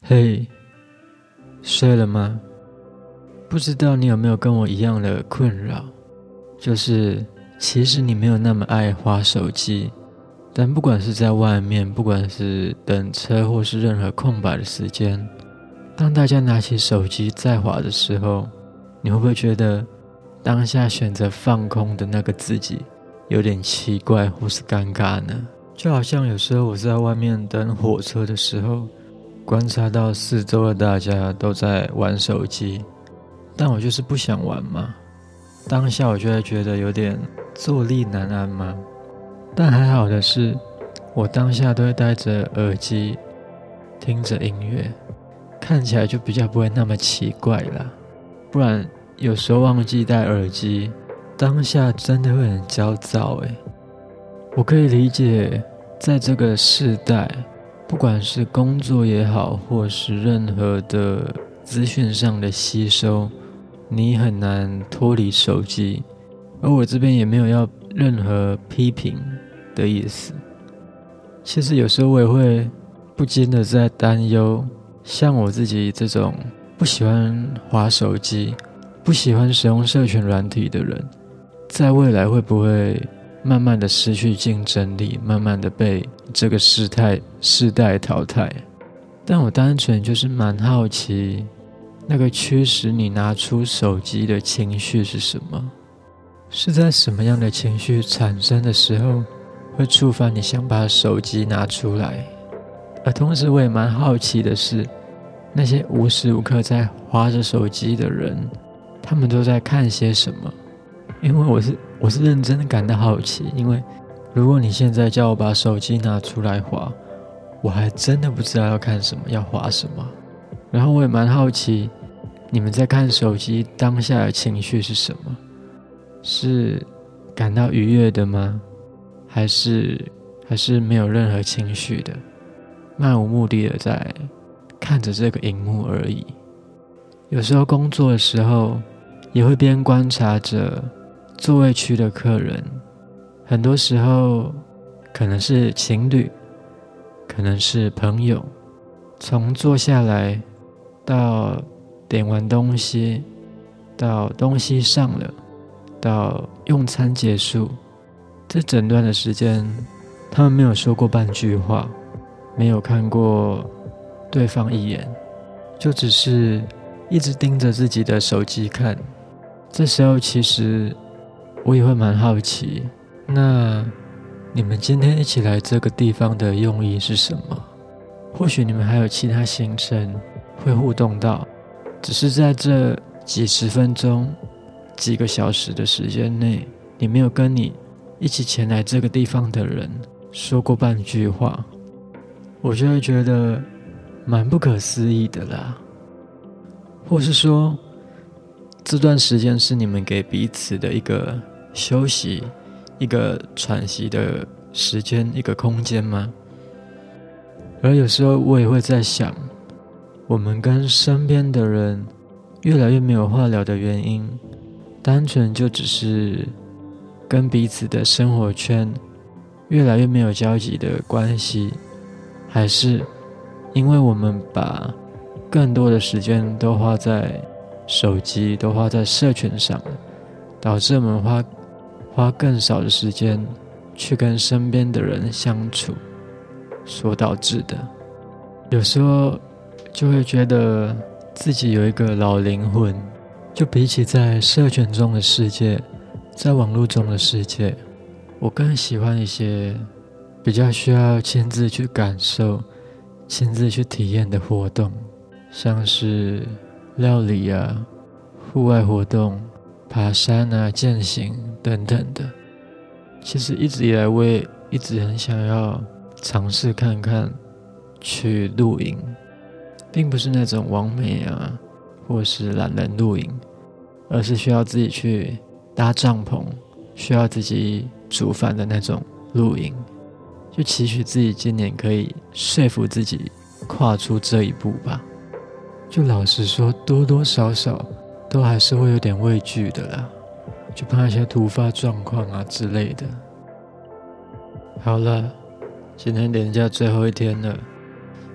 嘿，睡了吗？不知道你有没有跟我一样的困扰，就是其实你没有那么爱滑手机，但不管是在外面，不管是等车或是任何空白的时间，当大家拿起手机在滑的时候，你会不会觉得当下选择放空的那个自己有点奇怪或是尴尬呢？就好像有时候我在外面等火车的时候，观察到四周的大家都在玩手机，但我就是不想玩嘛。当下我就会觉得有点坐立难安嘛。但还好的是，我当下都会戴着耳机，听着音乐，看起来就比较不会那么奇怪啦。不然有时候忘记戴耳机，当下真的会很焦躁欸。我可以理解，在这个世代，不管是工作也好，或是任何的资讯上的吸收，你很难脱离手机。而我这边也没有要任何批评的意思。其实有时候我也会不禁的在担忧，像我自己这种不喜欢滑手机、不喜欢使用社群软体的人，在未来会不会慢慢的失去竞争力，慢慢的被这个世代淘汰。但我单纯就是蛮好奇，那个驱使你拿出手机的情绪是什么？是在什么样的情绪产生的时候，会触发你想把手机拿出来？而同时我也蛮好奇的是，那些无时无刻在滑着手机的人，他们都在看些什么？因为我是认真的感到好奇，因为如果你现在叫我把手机拿出来滑，我还真的不知道要看什么，要滑什么。然后我也蛮好奇，你们在看手机当下的情绪是什么？是感到愉悦的吗？还是没有任何情绪的，漫无目的的在看着这个荧幕而已？有时候工作的时候，也会边观察着座位区的客人，很多时候可能是情侣，可能是朋友，从坐下来到点完东西，到东西上了，到用餐结束，这整段的时间，他们没有说过半句话，没有看过对方一眼，就只是一直盯着自己的手机看。这时候其实我也会蛮好奇，那你们今天一起来这个地方的用意是什么？或许你们还有其他行程会互动到，只是在这几十分钟、几个小时的时间内，你没有跟你一起前来这个地方的人说过半句话，我就会觉得蛮不可思议的啦。或是说，这段时间是你们给彼此的一个休息、一个喘息的时间、一个空间吗？而有时候我也会在想，我们跟身边的人越来越没有话聊的原因，单纯就只是跟彼此的生活圈越来越没有交集的关系，还是因为我们把更多的时间都花在手机，都花在社群上，导致我们花更少的时间去跟身边的人相处所导致的。有时候就会觉得自己有一个老灵魂，就比起在社群中的世界，在网络中的世界，我更喜欢一些比较需要亲自去感受、亲自去体验的活动，像是料理啊、户外活动、爬山啊、健行等等的。其实一直以来我也一直很想要尝试看看去露营，并不是那种网美啊或是懒人露营，而是需要自己去搭帐篷，需要自己煮饭的那种露营。就期许自己今年可以说服自己跨出这一步吧。就老实说，多多少少都还是会有点畏惧的啦，就怕一些突发状况啊之类的。好了，今天连假最后一天了，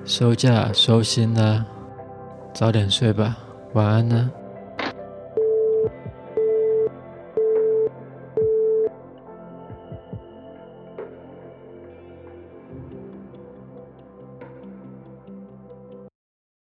收假收心啦，早点睡吧，晚安呢。